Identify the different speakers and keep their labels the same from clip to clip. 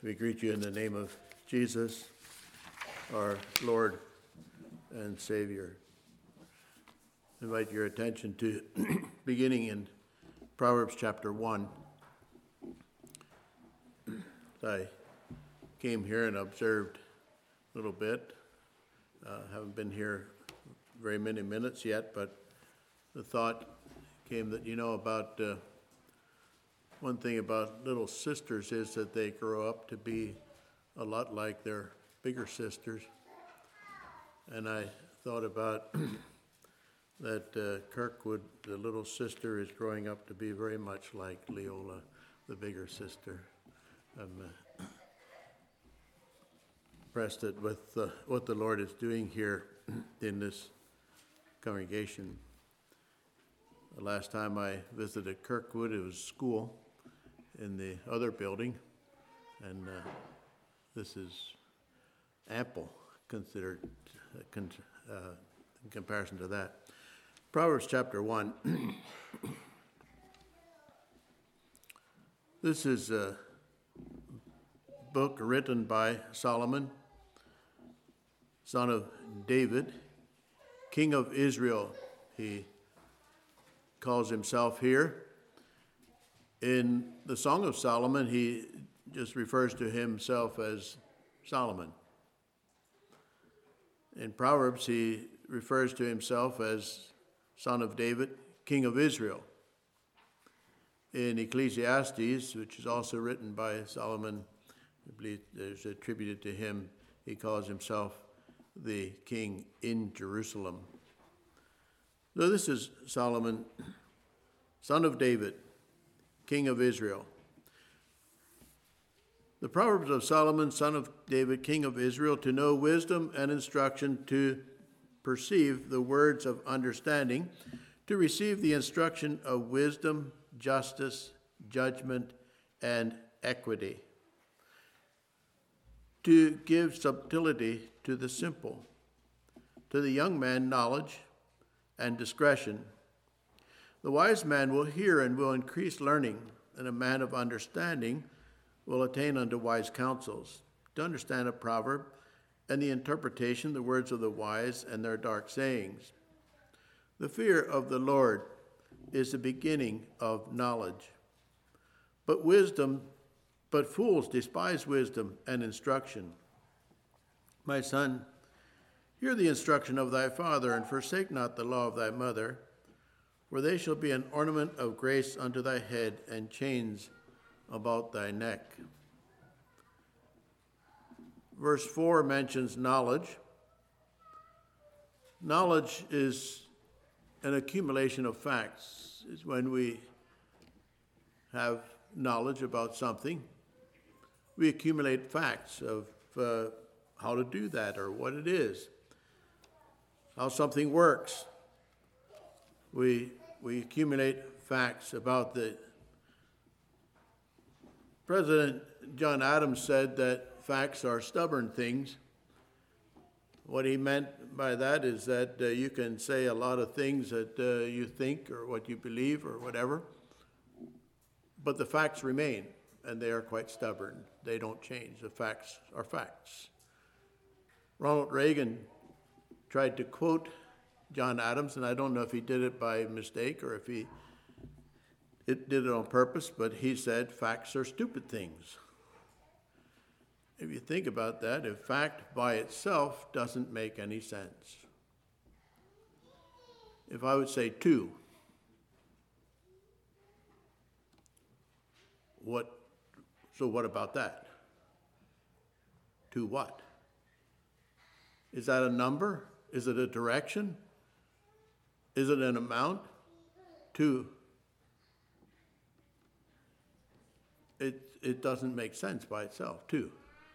Speaker 1: We greet you in the name of Jesus, our Lord and Savior. Invite your attention to beginning in Proverbs chapter 1. I came here and observed a little bit. Haven't been here very many minutes yet, but the thought came that, about one thing about little sisters is that they grow up to be a lot like their bigger sisters. And I thought about that Kirkwood, the little sister, is growing up to be very much like Leola, the bigger sister. I'm impressed with what the Lord is doing here in this congregation. The last time I visited Kirkwood, it was school in the other building, and this is ample considered in comparison to that. Proverbs chapter 1. This is a book written by Solomon, son of David, king of Israel. He calls himself here. In the Song of Solomon, he just refers to himself as Solomon. In Proverbs, he refers to himself as son of David, king of Israel. In Ecclesiastes, which is also written by Solomon, I believe there's attributed to him, he calls himself the king in Jerusalem. So this is Solomon, son of David, king of Israel. The Proverbs of Solomon, son of David, king of Israel, to know wisdom and instruction, to perceive the words of understanding, to receive the instruction of wisdom, justice, judgment, and equity, to give subtlety to the simple, to the young man knowledge and discretion. The wise man will hear and will increase learning, and a man of understanding will attain unto wise counsels. To understand a proverb and the interpretation, the words of the wise and their dark sayings. The fear of the Lord is the beginning of knowledge. But fools despise wisdom and instruction. My son, hear the instruction of thy father, and forsake not the law of thy mother, for they shall be an ornament of grace unto thy head, and chains about thy neck. Verse 4 mentions knowledge. Knowledge is an accumulation of facts. It's when we have knowledge about something, we accumulate facts of how to do that or what it is, how something works. We accumulate facts about the President John Adams said that facts are stubborn things. What he meant by that is that you can say a lot of things that you think or what you believe or whatever, but the facts remain, and they are quite stubborn. They don't change. The facts are facts. Ronald Reagan tried to quote John Adams, and I don't know if he did it by mistake or if he did it on purpose, but he said, facts are stupid things. If you think about that, a fact by itself doesn't make any sense. If I would say two, what about that? Two what? Is that a number? Is it a direction? Is it an amount? Two. It doesn't make sense by itself, two.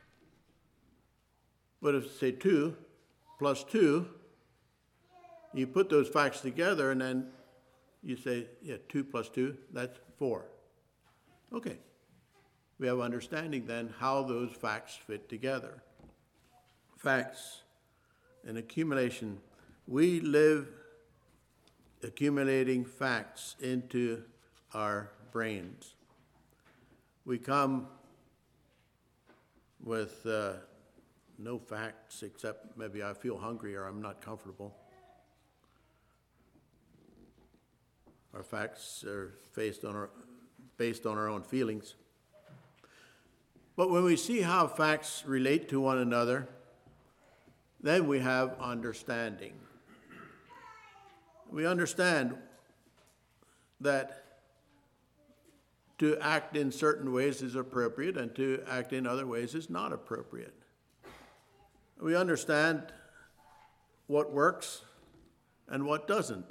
Speaker 1: But if you say 2 plus 2, you put those facts together and then you say, 2 plus 2, that's 4. Okay. We have understanding then how those facts fit together. Facts, an accumulation. We live accumulating facts into our brains. We come with no facts except maybe I feel hungry or I'm not comfortable. Our facts are based on our own feelings. But when we see how facts relate to one another, then we have understanding. We understand that to act in certain ways is appropriate and to act in other ways is not appropriate. We understand what works and what doesn't.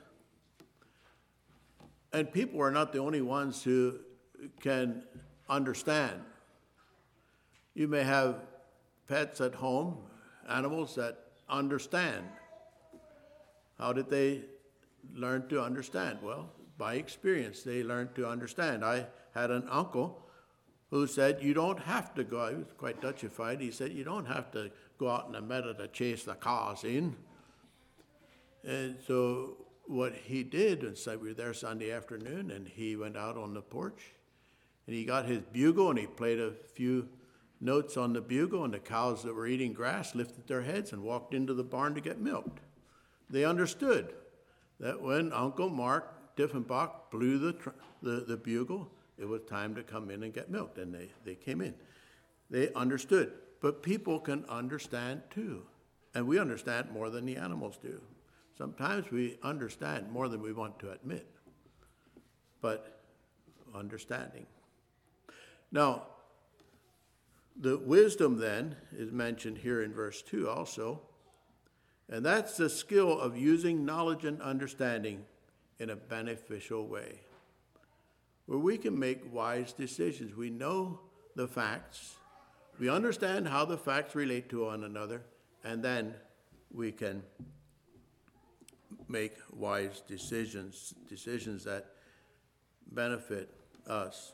Speaker 1: And people are not the only ones who can understand. You may have pets at home, animals that understand. How did they learn to understand? Well, by experience, they learned to understand. I had an uncle who said, you don't have to go out. He was quite Dutchified. He said, you don't have to go out in the meadow to chase the cows in. And so what he did, and so we were there Sunday afternoon, and he went out on the porch, and he got his bugle, and he played a few notes on the bugle, and the cows that were eating grass lifted their heads and walked into the barn to get milked. They understood that when Uncle Mark Diffenbach blew the bugle, it was time to come in and get milked, and they came in. They understood. But people can understand too, and we understand more than the animals do. Sometimes we understand more than we want to admit, but understanding. Now, the wisdom then is mentioned here in verse 2 also, and that's the skill of using knowledge and understanding in a beneficial way, where we can make wise decisions. We know the facts, we understand how the facts relate to one another, and then we can make wise decisions that benefit us.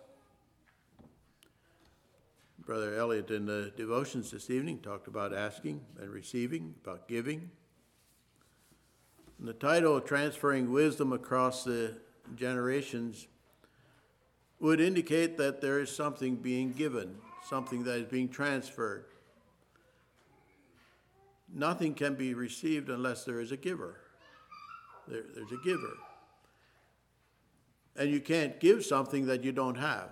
Speaker 1: Brother Elliot in the devotions this evening talked about asking and receiving, about giving. And the title, Transferring Wisdom Across the Generations, would indicate that there is something being given, something that is being transferred. Nothing can be received unless there is a giver. There's a giver. And you can't give something that you don't have.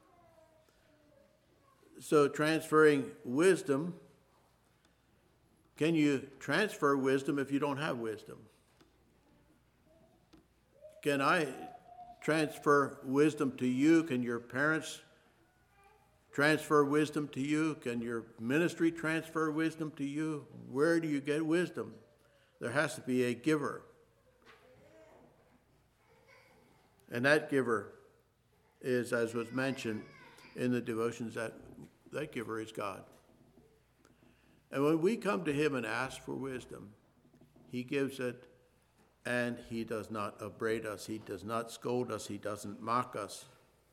Speaker 1: So transferring wisdom, can you transfer wisdom if you don't have wisdom? Can I transfer wisdom to you? Can your parents transfer wisdom to you? Can your ministry transfer wisdom to you? Where do you get wisdom? There has to be a giver. And that giver is, as was mentioned in the devotions, that giver is God. And when we come to him and ask for wisdom, he gives it, and he does not upbraid us. He does not scold us. He doesn't mock us.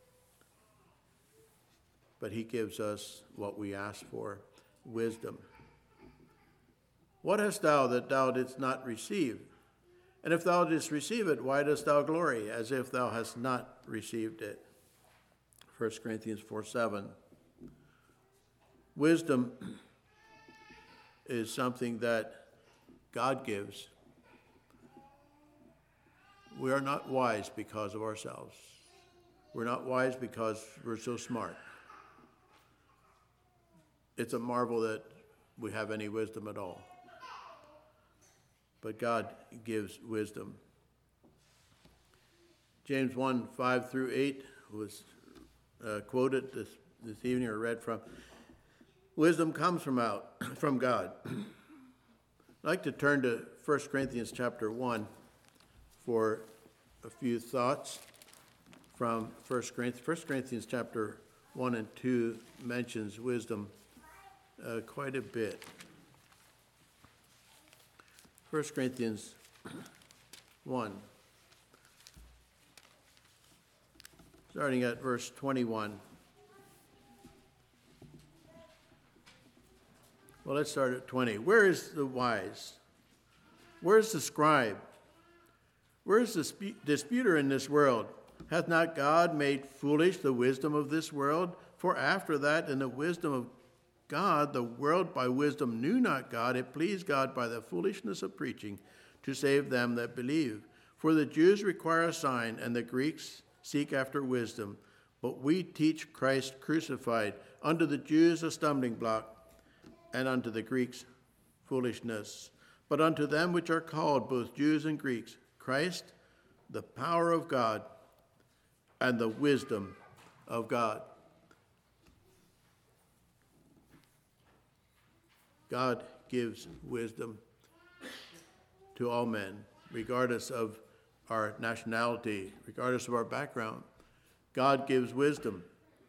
Speaker 1: But he gives us what we ask for, wisdom. What hast thou that thou didst not receive? And if thou didst receive it, why dost thou glory, as if thou hast not received it? 1 Corinthians 4:7. Wisdom is something that God gives. We are not wise because of ourselves. We're not wise because we're so smart. It's a marvel that we have any wisdom at all. But God gives wisdom. James 1:5-8 was quoted this evening, or read from. Wisdom comes from God. I'd like to turn to 1 Corinthians chapter 1 for a few thoughts from 1 Corinthians. 1 Corinthians chapter 1 and 2 mentions wisdom quite a bit. 1 Corinthians 1, starting at verse 21. Well, let's start at 20. Where is the wise? Where is the scribe? Where is the disputer in this world? Hath not God made foolish the wisdom of this world? For after that, in the wisdom of God, the world by wisdom knew not God. It pleased God by the foolishness of preaching to save them that believe. For the Jews require a sign, and the Greeks seek after wisdom. But we teach Christ crucified, unto the Jews a stumbling block, and unto the Greeks foolishness. But unto them which are called, both Jews and Greeks, Christ, the power of God, and the wisdom of God. God gives wisdom to all men, regardless of our nationality, regardless of our background. God gives wisdom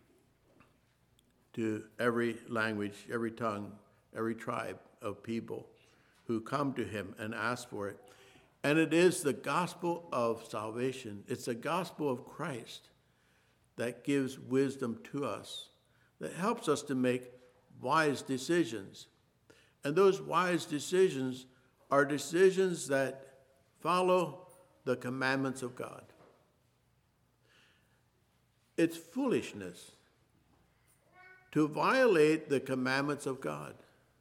Speaker 1: to every language, every tongue, every tribe of people who come to him and ask for it. And it is the gospel of salvation. It's the gospel of Christ that gives wisdom to us, that helps us to make wise decisions. And those wise decisions are decisions that follow the commandments of God. It's foolishness to violate the commandments of God.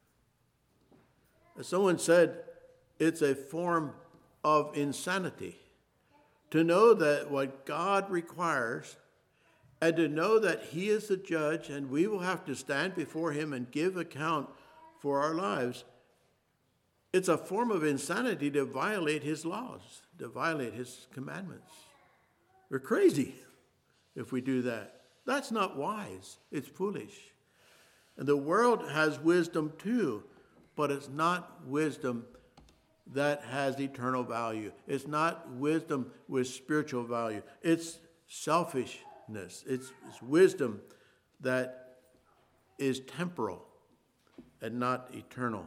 Speaker 1: As someone said, it's a form of insanity to know that what God requires, and to know that he is the judge and we will have to stand before him and give account for our lives. It's a form of insanity to violate his laws, to violate his commandments. We're crazy if we do that. That's not wise. It's foolish. And the world has wisdom too, but it's not wisdom that has eternal value. It's not wisdom with spiritual value. It's selfishness. It's wisdom that is temporal and not eternal.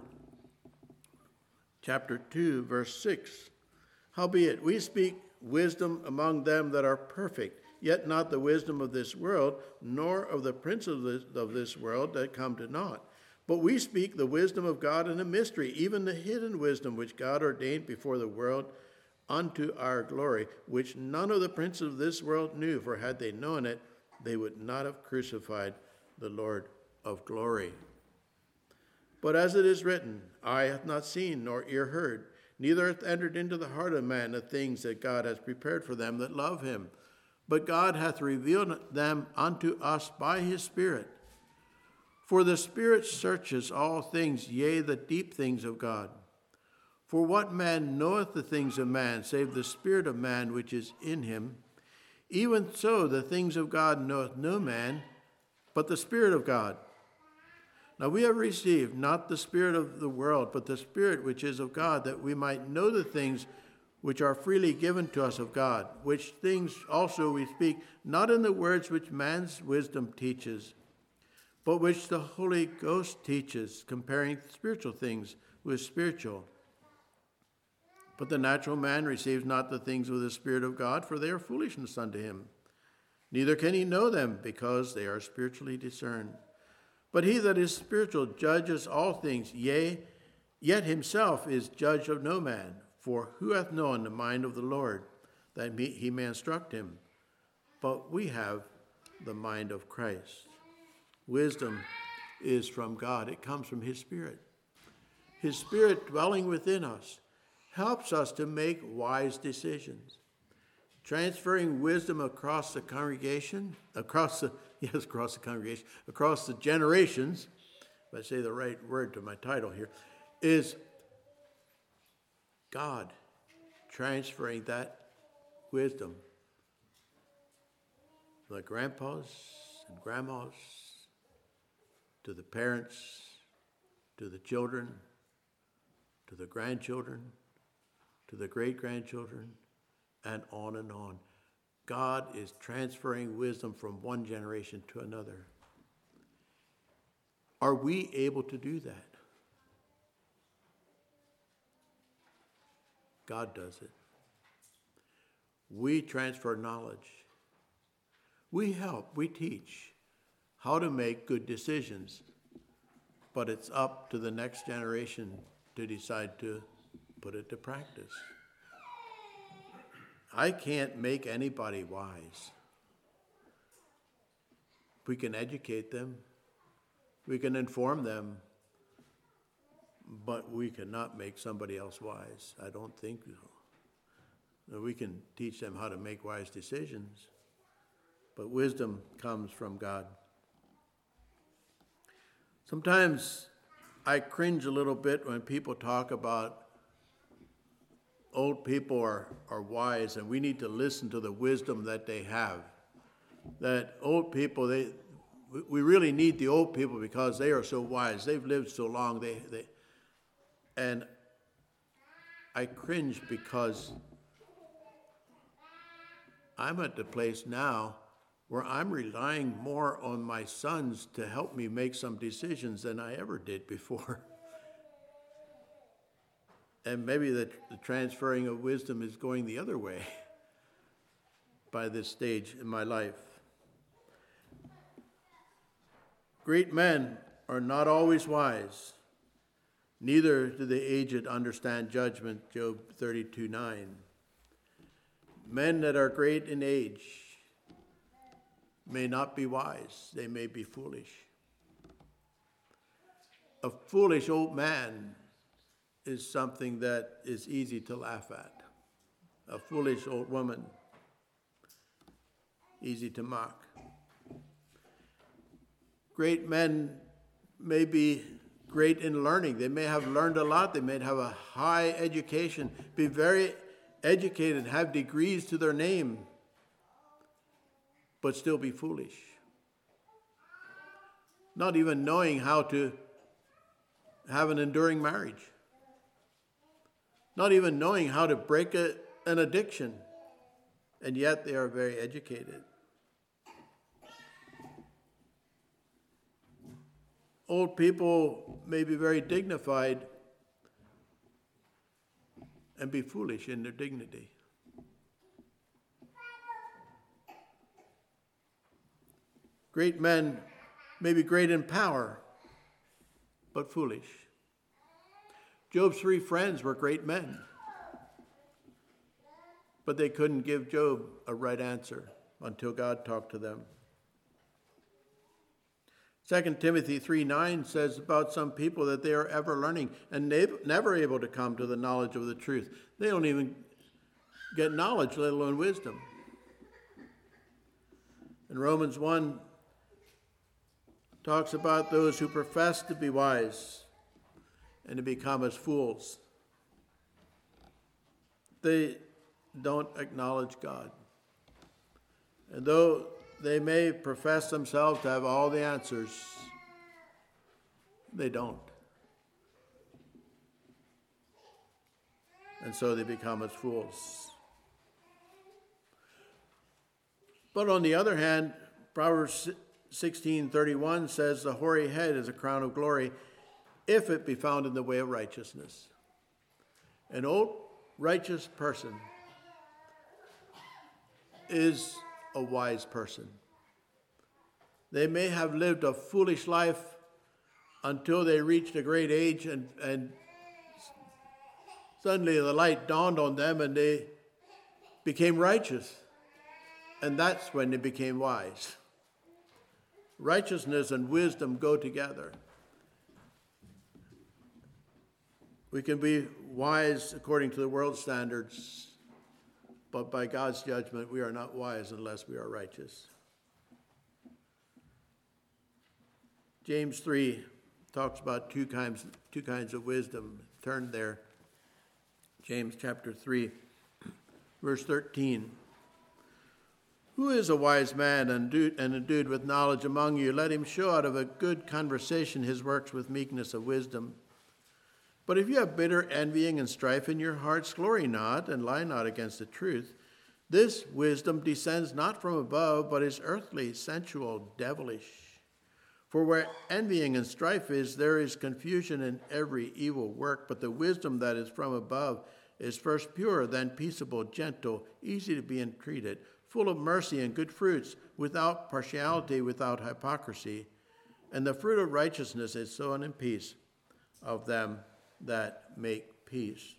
Speaker 1: Chapter 2, verse 6. Howbeit, we speak wisdom among them that are perfect, yet not the wisdom of this world, nor of the princes of this world that come to naught. But we speak the wisdom of God in a mystery, even the hidden wisdom which God ordained before the world unto our glory, which none of the princes of this world knew, for had they known it, they would not have crucified the Lord of glory. But as it is written, eye hath not seen, nor ear heard, neither hath entered into the heart of man the things that God has prepared for them that love him. But God hath revealed them unto us by his Spirit. For the Spirit searches all things, yea, the deep things of God. For what man knoweth the things of man, save the spirit of man which is in him? Even so the things of God knoweth no man, but the Spirit of God. Now we have received not the spirit of the world, but the Spirit which is of God, that we might know the things which are freely given to us of God, which things also we speak, not in the words which man's wisdom teaches, but which the Holy Ghost teaches, comparing spiritual things with spiritual. But the natural man receives not the things of the Spirit of God, for they are foolishness unto him. Neither can he know them, because they are spiritually discerned. But he that is spiritual judges all things, yea, yet himself is judge of no man. For who hath known the mind of the Lord, that he may instruct him? But we have the mind of Christ. Wisdom is from God. It comes from his Spirit. His Spirit dwelling within us helps us to make wise decisions. Transferring wisdom across the congregation, across the generations, if I say the right word to my title here, is God transferring that wisdom from the grandpas and grandmas to the parents, to the children, to the grandchildren, to the great-grandchildren, and on and on. God is transferring wisdom from one generation to another. Are we able to do that? God does it. We transfer knowledge. We help, we teach how to make good decisions, but it's up to the next generation to decide to put it to practice. I can't make anybody wise. We can educate them. We can inform them, but we cannot make somebody else wise. I don't think so. We can teach them how to make wise decisions, but wisdom comes from God. Sometimes I cringe a little bit when people talk about old people are wise and we need to listen to the wisdom that they have. That old people, we really need the old people because they are so wise. They've lived so long. And I cringe because I'm at the place now where I'm relying more on my sons to help me make some decisions than I ever did before. And maybe the transferring of wisdom is going the other way by this stage in my life. Great men are not always wise. Neither do the aged understand judgment, Job 32:9. Men that are great in age may not be wise. They may be foolish. A foolish old man is something that is easy to laugh at. A foolish old woman, easy to mock. Great men may be great in learning. They may have learned a lot. They may have a high education, be very educated, have degrees to their name, but still be foolish. Not even knowing how to have an enduring marriage. Not even knowing how to break an addiction, and yet they are very educated. Old people may be very dignified and be foolish in their dignity. Great men may be great in power, but foolish. Job's 3 friends were great men, but they couldn't give Job a right answer until God talked to them. 2 Timothy 3:9 says about some people that they are ever learning and never able to come to the knowledge of the truth. They don't even get knowledge, let alone wisdom. And Romans 1 talks about those who profess to be wise and to become as fools. They don't acknowledge God. And though they may profess themselves to have all the answers, they don't. And so they become as fools. But on the other hand, Proverbs 16:31 says, the hoary head is a crown of glory if it be found in the way of righteousness. An old righteous person is a wise person. They may have lived a foolish life until they reached a great age and suddenly the light dawned on them and they became righteous. And that's when they became wise. Righteousness and wisdom go together. We can be wise according to the world's standards, but by God's judgment, we are not wise unless we are righteous. James 3 talks about two kinds of wisdom. Turn there. James chapter 3, verse 13. Who is a wise man and endued with knowledge among you? Let him show out of a good conversation his works with meekness of wisdom. But if you have bitter envying and strife in your hearts, glory not and lie not against the truth. This wisdom descends not from above, but is earthly, sensual, devilish. For where envying and strife is, there is confusion in every evil work. But the wisdom that is from above is first pure, then peaceable, gentle, easy to be entreated, full of mercy and good fruits, without partiality, without hypocrisy. And the fruit of righteousness is sown in peace of them that make peace.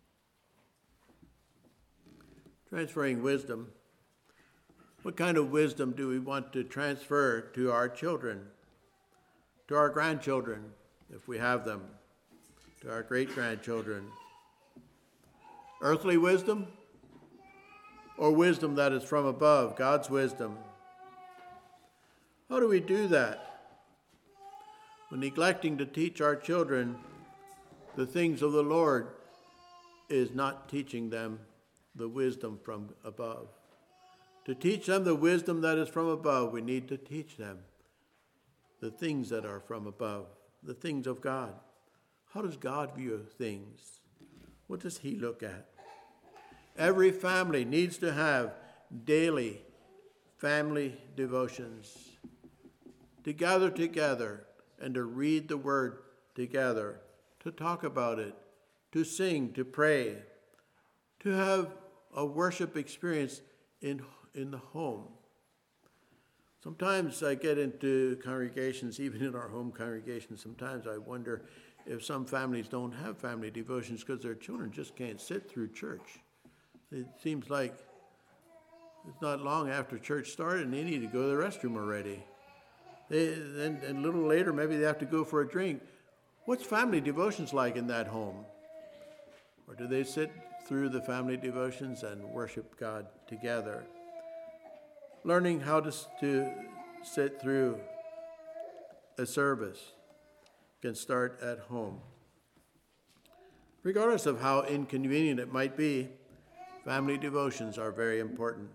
Speaker 1: Transferring wisdom. What kind of wisdom do we want to transfer to our children, to our grandchildren, if we have them, to our great-grandchildren. Earthly wisdom or wisdom that is from above, God's wisdom. How do we do that? When neglecting to teach our children the things of the Lord is not teaching them the wisdom from above. To teach them the wisdom that is from above, we need to teach them the things that are from above, the things of God. How does God view things? What does he look at? Every family needs to have daily family devotions, to gather together and to read the word together, to talk about it, to sing, to pray, to have a worship experience in the home. Sometimes I get into congregations, even in our home congregations, sometimes I wonder if some families don't have family devotions because their children just can't sit through church. It seems like it's not long after church started and they need to go to the restroom already. And a little later, maybe they have to go for a drink. What's family devotions like in that home? Or do they sit through the family devotions and worship God together? Learning how to sit through a service can start at home. Regardless of how inconvenient it might be, family devotions are very important.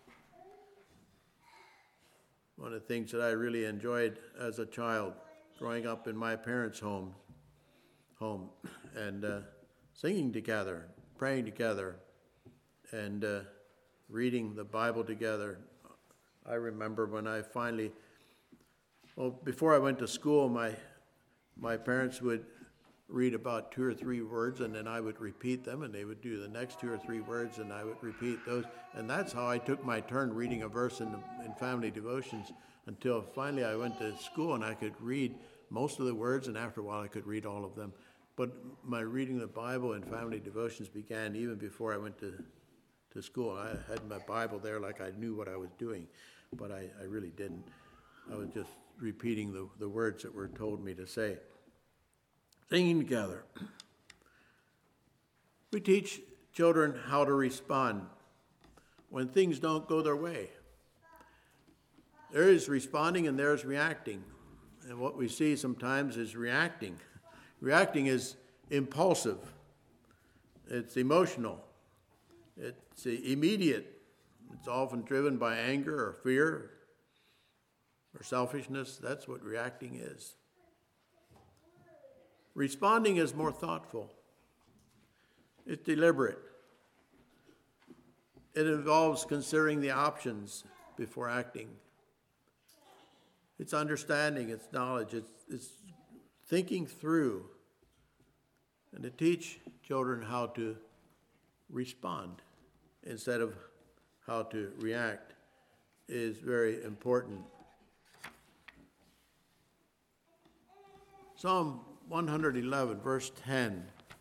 Speaker 1: One of the things that I really enjoyed as a child, growing up in my parents' home, and singing together, praying together, and reading the Bible together. I remember when I finally, before I went to school, my parents would read about 2 or 3 words, and then I would repeat them, and they would do the next 2 or 3 words, and I would repeat those. And that's how I took my turn reading a verse in family devotions, until finally I went to school and I could read most of the words, and after a while I could read all of them. But my reading the Bible and family devotions began even before I went to school. I had my Bible there like I knew what I was doing, but I really didn't. I was just repeating the words that were told me to say. Singing together. We teach children how to respond when things don't go their way. There is responding and there is reacting. And what we see sometimes is reacting. Reacting is impulsive. It's emotional. It's immediate. It's often driven by anger or fear or selfishness. That's what reacting is. Responding is more thoughtful. It's deliberate. It involves considering the options before acting. It's understanding, it's knowledge, it's thinking through. And to teach children how to respond instead of how to react is very important. Psalm 111, verse 10.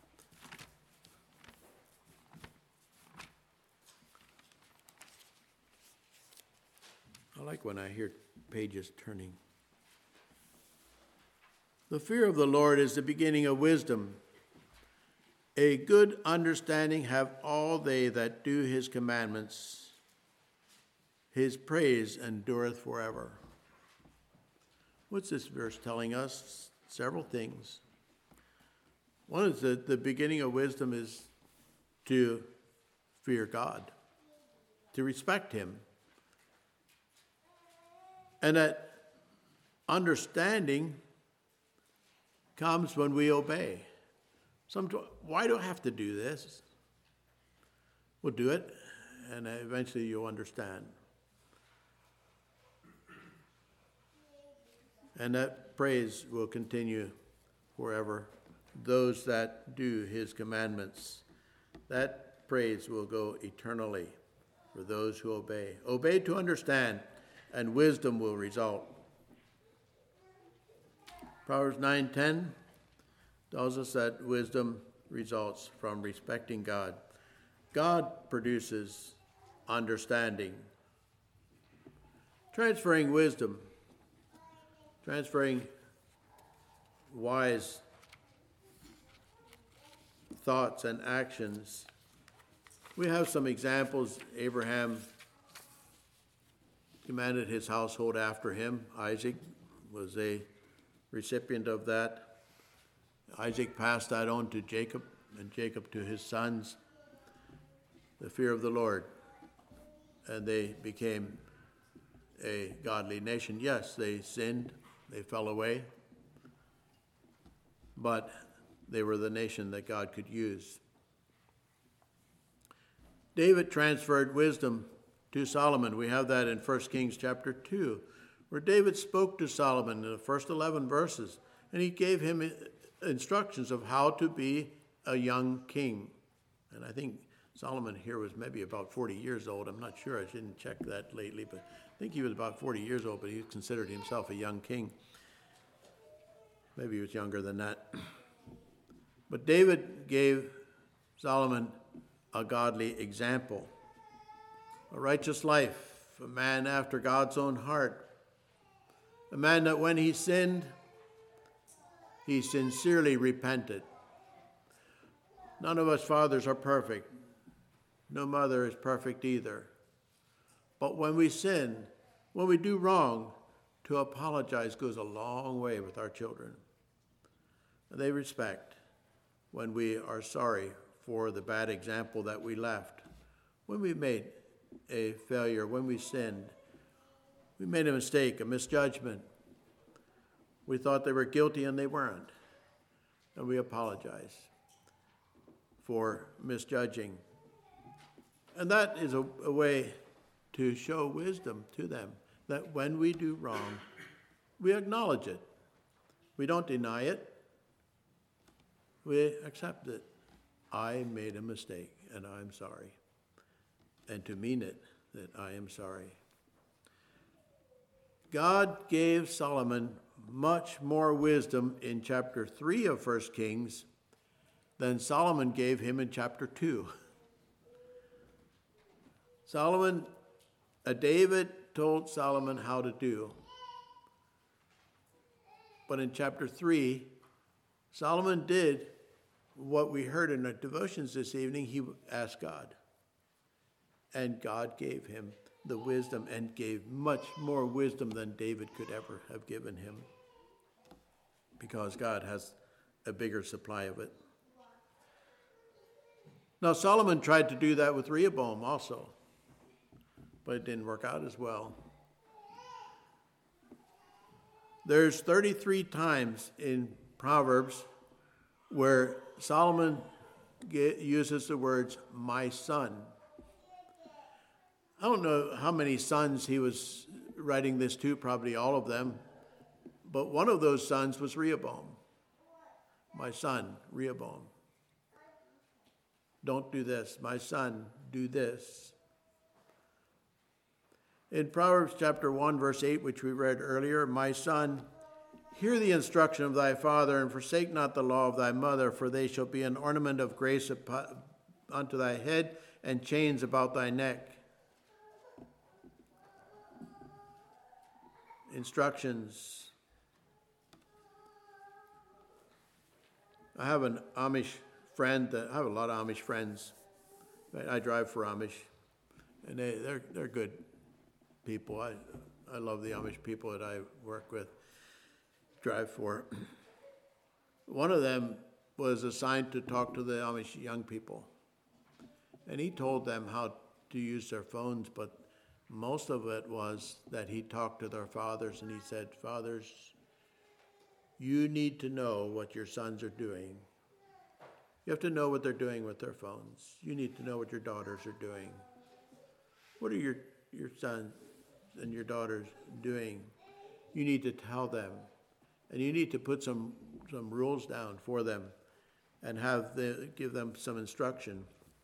Speaker 1: I like when I hear pages turning. The fear of the Lord is the beginning of wisdom. A good understanding have all they that do his commandments. His praise endureth forever. What's this verse telling us? Several things. One is that the beginning of wisdom is to fear God, to respect him. And that understanding comes when we obey. Why do I have to do this? We'll do it, and eventually you'll understand. And that praise will continue forever. Those that do his commandments, that praise will go eternally for those who obey. Obey to understand, and wisdom will result. Proverbs 9:10 tells us that wisdom results from respecting God. God produces understanding. Transferring wisdom, transferring wise thoughts and actions. We have some examples. Abraham commanded his household after him. Isaac was a recipient of that. Isaac passed that on to Jacob, and Jacob to his sons, the fear of the Lord. And they became a godly nation. Yes, they sinned, they fell away, but they were the nation that God could use. David transferred wisdom to Solomon. We have that in 1 Kings chapter 2, where David spoke to Solomon in the first 11 verses, and he gave him instructions of how to be a young king. And I think Solomon here was maybe about 40 years old. I'm not sure. I didn't check that lately, but I think he was about 40 years old, but he considered himself a young king. Maybe he was younger than that. But David gave Solomon a godly example, a righteous life, a man after God's own heart, a man that when he sinned, he sincerely repented. None of us fathers are perfect. No mother is perfect either. But when we sin, when we do wrong, to apologize goes a long way with our children. And they respect when we are sorry for the bad example that we left, when we made a failure, when we sinned, we made a mistake, a misjudgment. We thought they were guilty and they weren't. And we apologize for misjudging. And that is a way to show wisdom to them, that when we do wrong, we acknowledge it. We don't deny it. We accept it. I made a mistake and I'm sorry. And to mean it, that I am sorry. God gave Solomon much more wisdom in chapter 3 of 1 Kings than Solomon gave him in chapter 2. David told Solomon how to do. But in chapter 3, Solomon did what we heard in our devotions this evening. He asked God. And God gave him the wisdom, and gave much more wisdom than David could ever have given him, because God has a bigger supply of it. Now, Solomon tried to do that with Rehoboam also, but it didn't work out as well. There's 33 times in Proverbs where Solomon uses the words, my son. I don't know how many sons he was writing this to, probably all of them, but one of those sons was Rehoboam. My son, Rehoboam. Don't do this. My son, do this. In Proverbs chapter 1, verse 8, which we read earlier, my son, hear the instruction of thy father, and forsake not the law of thy mother, for they shall be an ornament of grace unto thy head, and chains about thy neck. Instructions. I have an Amish friend. I have a lot of Amish friends. I drive for Amish, and they're good people. I love the Amish people that I work with, drive for. One of them was assigned to talk to the Amish young people, and he told them how to use their phones, but most of it was that he talked to their fathers, and he said, fathers, you need to know what your sons are doing. You have to know what they're doing with their phones. You need to know what your daughters are doing. What are your sons and your daughters doing? You need to tell them. And you need to put some rules down for them and give them some instruction.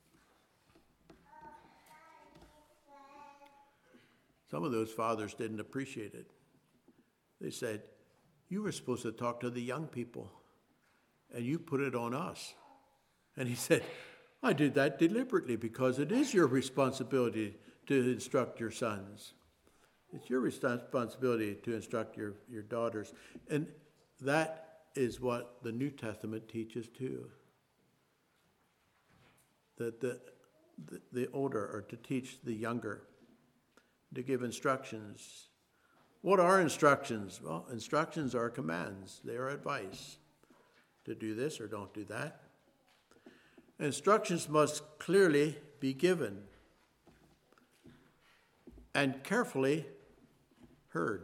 Speaker 1: Some of those fathers didn't appreciate it. They said, you were supposed to talk to the young people, and you put it on us. And he said, I did that deliberately because it is your responsibility to instruct your sons. It's your responsibility to instruct your daughters. And that is what the New Testament teaches too. That the older are to teach the younger, to give instructions. What are instructions? Well, instructions are commands. They are advice to do this or don't do that. Instructions must clearly be given and carefully heard.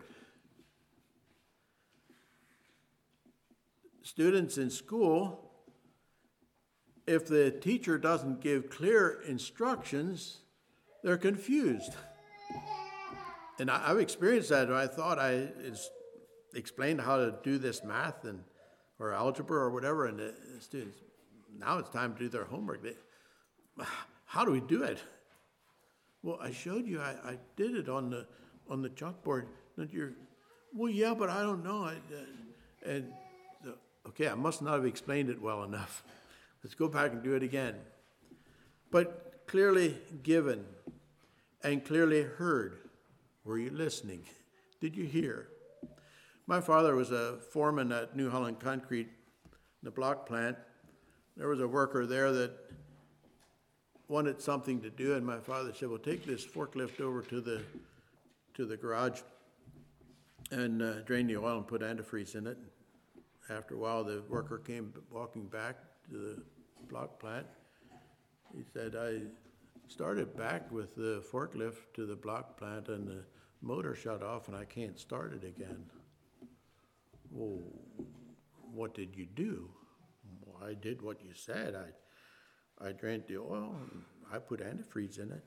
Speaker 1: Students in school, if the teacher doesn't give clear instructions, they're confused. And I've experienced that. I thought I explained how to do this math or algebra or whatever, and the students, now it's time to do their homework. How do we do it? Well, I showed you. I did it on the chalkboard. Well, yeah, but I don't know. Okay, I must not have explained it well enough. Let's go back and do it again. But clearly given and clearly heard. Were you listening? Did you hear? My father was a foreman at New Holland Concrete, the block plant. There was a worker there that wanted something to do, and my father said, well, take this forklift over to the garage and drain the oil and put antifreeze in it. After a while, the worker came walking back to the block plant. He said, I started back with the forklift to the block plant, and the motor shut off, and I can't start it again. Well, what did you do? Well, I did what you said. I drained the oil, and I put antifreeze in it.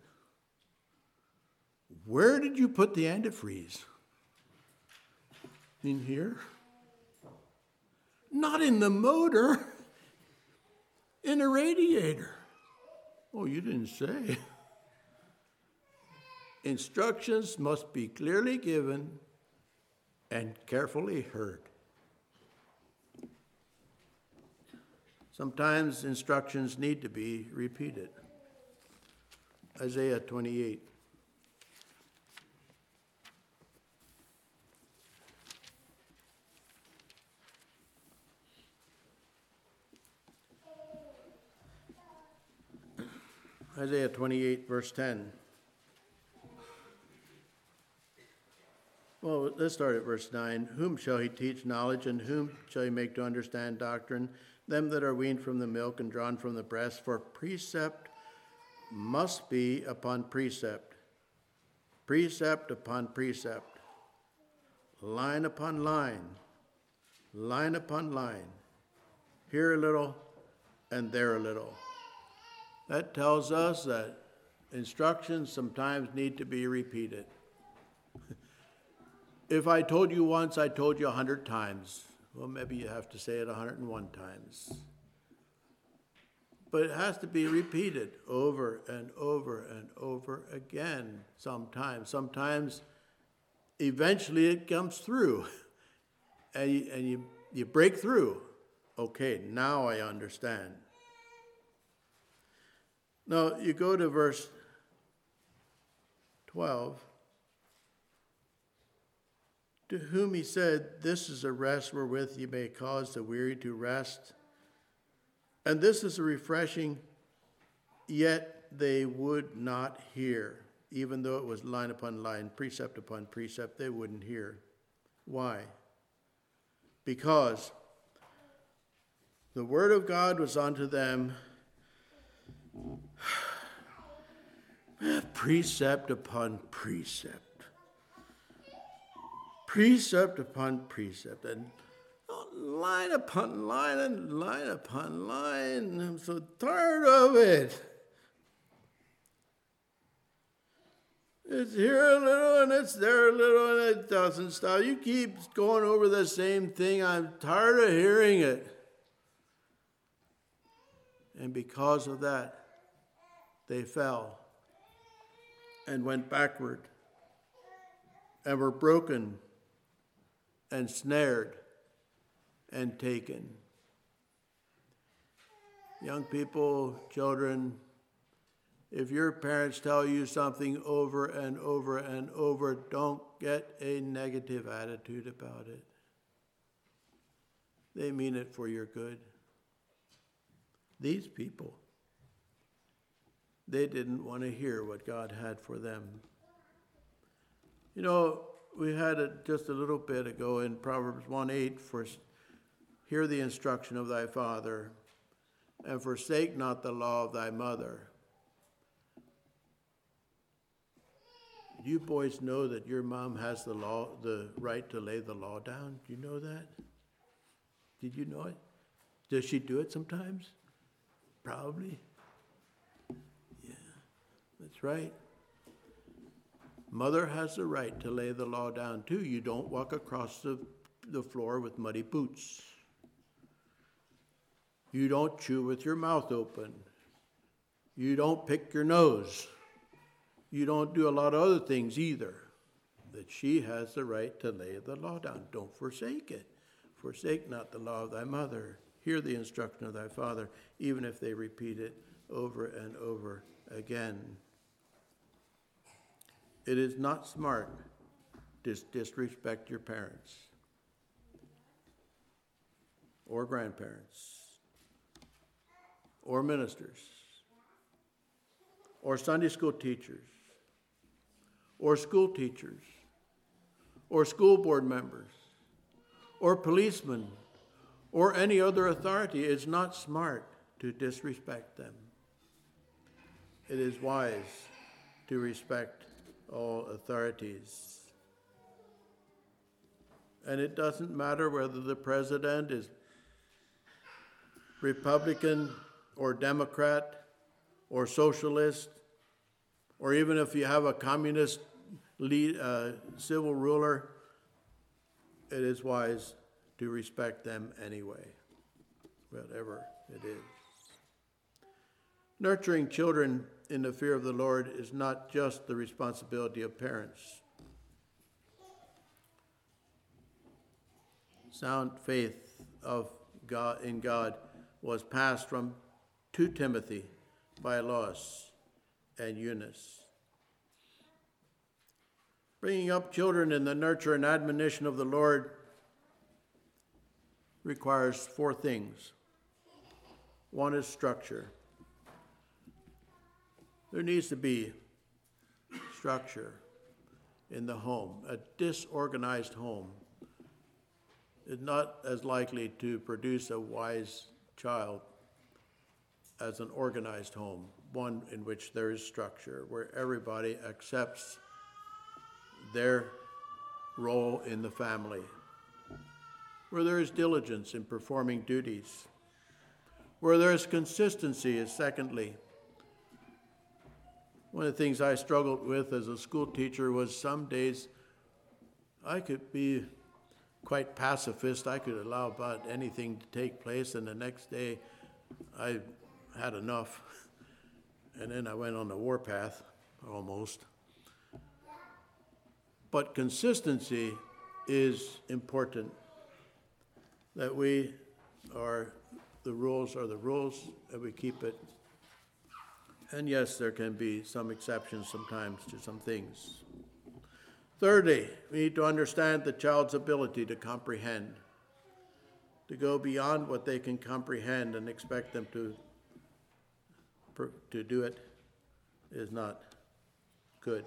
Speaker 1: Where did you put the antifreeze? In here? Not in the motor, in a radiator. Oh, you didn't say. Instructions must be clearly given and carefully heard. Sometimes instructions need to be repeated. Isaiah 28. Isaiah 28, verse 10. Well, let's start at verse 9. Whom shall he teach knowledge, and whom shall he make to understand doctrine? Them that are weaned from the milk and drawn from the breast, for precept must be upon precept, precept upon precept, line upon line, line upon line, here a little and there a little. That tells us that instructions sometimes need to be repeated. If I told you once, I told you 100 times. Well, maybe you have to say it 101 times. But it has to be repeated over and over and over again sometimes. Sometimes, eventually it comes through. And you break through. Okay, now I understand. Now, you go to verse 12. To whom he said, this is a rest wherewith ye may cause the weary to rest. And this is a refreshing, yet they would not hear. Even though it was line upon line, precept upon precept, they wouldn't hear. Why? Because the word of God was unto them precept upon precept. Precept upon precept, and line upon line and line upon line. I'm so tired of it. It's here a little and it's there a little and it doesn't stop. You keep going over the same thing. I'm tired of hearing it. And because of that, they fell and went backward and were broken and snared and taken. Young people, children, if your parents tell you something over and over and over, don't get a negative attitude about it. They mean it for your good. These people, they didn't want to hear what God had for them. You know, we had it just a little bit ago in Proverbs 1:8, for hear the instruction of thy father, and forsake not the law of thy mother. You boys know that your mom has the right to lay the law down? Do you know that? Did you know it? Does she do it sometimes? Probably. Yeah, that's right. Mother has the right to lay the law down too. You don't walk across the floor with muddy boots. You don't chew with your mouth open. You don't pick your nose. You don't do a lot of other things either. That she has the right to lay the law down. Don't forsake it. Forsake not the law of thy mother. Hear the instruction of thy father, even if they repeat it over and over again. It is not smart to disrespect your parents or grandparents or ministers or Sunday school teachers or school teachers or school board members or policemen or any other authority. It's not smart to disrespect them. It is wise to respect all authorities. And it doesn't matter whether the president is Republican or Democrat or socialist, or even if you have a communist civil ruler, it is wise to respect them anyway, whatever it is. Nurturing children in the fear of the Lord is not just the responsibility of parents. Sound faith of God in God was passed from to Timothy by Lois and Eunice. Bringing up children in the nurture and admonition of the Lord requires 4 things. One is structure. There needs to be structure in the home. A disorganized home is not as likely to produce a wise child as an organized home, one in which there is structure, where everybody accepts their role in the family, where there is diligence in performing duties, where there is consistency is secondly. One of the things I struggled with as a school teacher was some days I could be quite pacifist. I could allow about anything to take place, and the next day I had enough. And then I went on the warpath, almost. But consistency is important, that the rules are the rules, and we keep it. And yes, there can be some exceptions sometimes to some things. Thirdly, we need to understand the child's ability to comprehend. To go beyond what they can comprehend and expect them to do it is not good.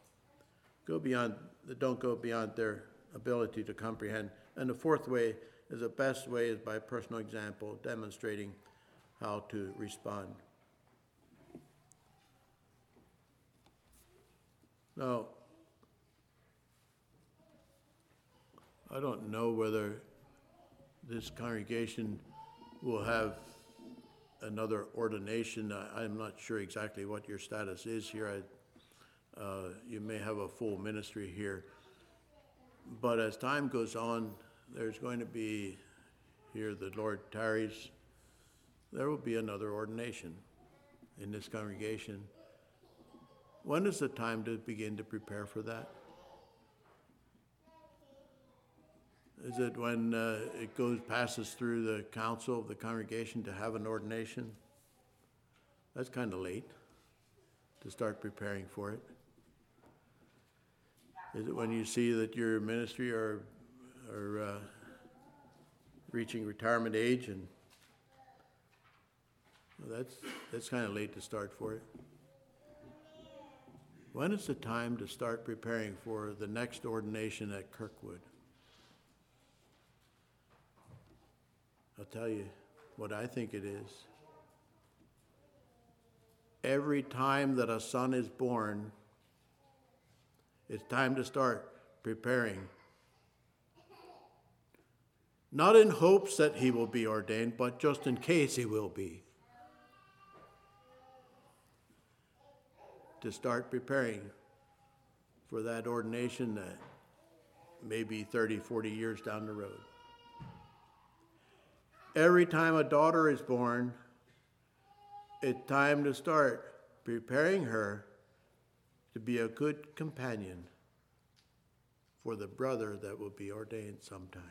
Speaker 1: Don't go beyond their ability to comprehend. And the fourth way is the best way is by personal example, demonstrating how to respond. Now, I don't know whether this congregation will have another ordination. I'm not sure exactly what your status is here. You may have a full ministry here. But as time goes on, there's going to be, here the Lord tarries, there will be another ordination in this congregation. When is the time to begin to prepare for that? Is it when it passes through the council of the congregation to have an ordination? That's kind of late to start preparing for it. Is it when you see that your ministry or reaching retirement age, and well, that's kind of late to start for it. When is the time to start preparing for the next ordination at Kirkwood? I'll tell you what I think it is. Every time that a son is born, it's time to start preparing. Not in hopes that he will be ordained, but just in case he will be. To start preparing for that ordination that may be 30, 40 years down the road. Every time a daughter is born, it's time to start preparing her to be a good companion for the brother that will be ordained sometime,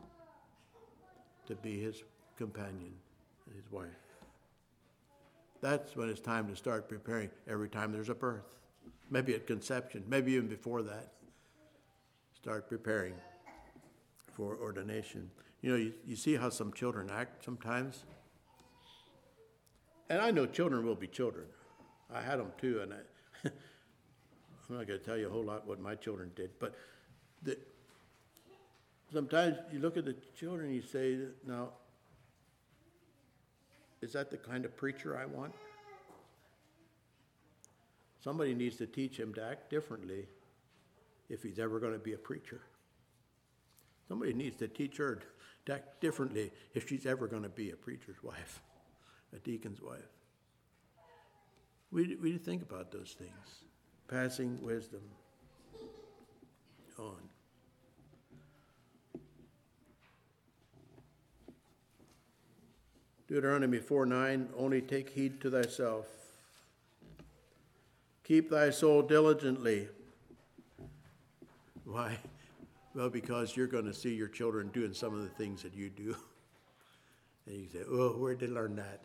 Speaker 1: to be his companion and his wife. That's when it's time to start preparing every time there's a birth. Maybe at conception, maybe even before that. Start preparing for ordination. You know, you see how some children act sometimes. And I know children will be children. I had them too, and I'm not going to tell you a whole lot what my children did, but sometimes you look at the children and you say, now, is that the kind of preacher I want? Somebody needs to teach him to act differently if he's ever going to be a preacher. Somebody needs to teach her to act differently if she's ever going to be a preacher's wife, a deacon's wife. We think about those things. Passing wisdom on. Deuteronomy 4:9, only take heed to thyself. Keep thy soul diligently. Why? Well, because you're going to see your children doing some of the things that you do. And you say, oh, where'd they learn that?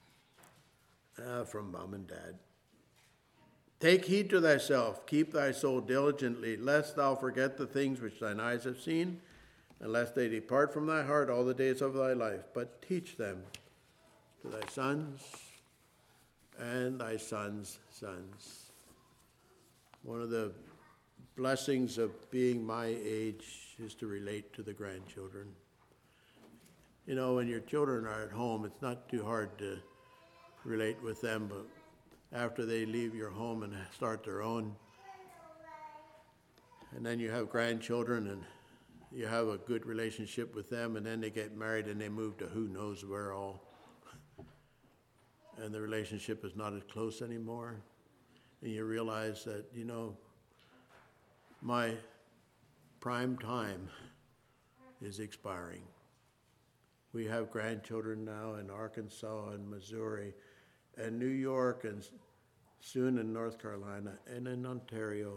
Speaker 1: From mom and dad. Take heed to thyself. Keep thy soul diligently, lest thou forget the things which thine eyes have seen, and lest they depart from thy heart all the days of thy life. But teach them to thy sons and thy sons' sons. One of the blessings of being my age is to relate to the grandchildren. You know, when your children are at home, it's not too hard to relate with them, but after they leave your home and start their own, and then you have grandchildren and you have a good relationship with them, and then they get married and they move to who knows where all, and the relationship is not as close anymore, and you realize that, you know, my prime time is expiring. We have grandchildren now in Arkansas and Missouri and New York and soon in North Carolina and in Ontario.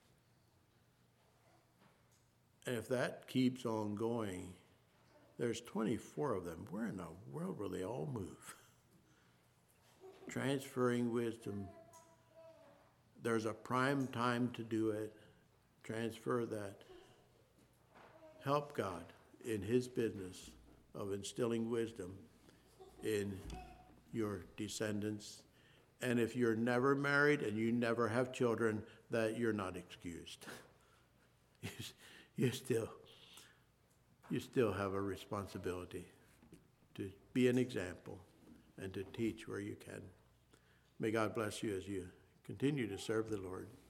Speaker 1: And if that keeps on going, there's 24 of them. Where in the world will they all move? Transferring wisdom. There's a prime time to do it. Transfer that. Help God in his business of instilling wisdom in your descendants. And if you're never married and you never have children, that you're not excused. You still have a responsibility to be an example and to teach where you can. May God bless you as you continue to serve the Lord.